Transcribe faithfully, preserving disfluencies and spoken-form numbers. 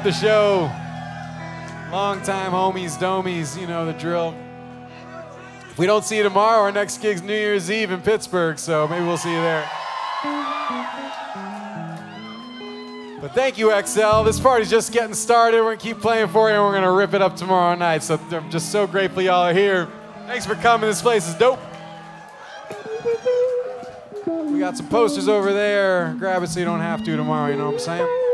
the show. Long time homies, domies, you know the drill. If we don't see you tomorrow, our next gig's New Year's Eve in Pittsburgh, so maybe we'll see you there. But thank you, X L. This party's just getting started. We're gonna keep playing for you, and we're gonna rip it up tomorrow night. So I'm just so grateful y'all are here. Thanks for coming. This place is dope. We got some posters over there. Grab it so you don't have to tomorrow, you know what I'm saying?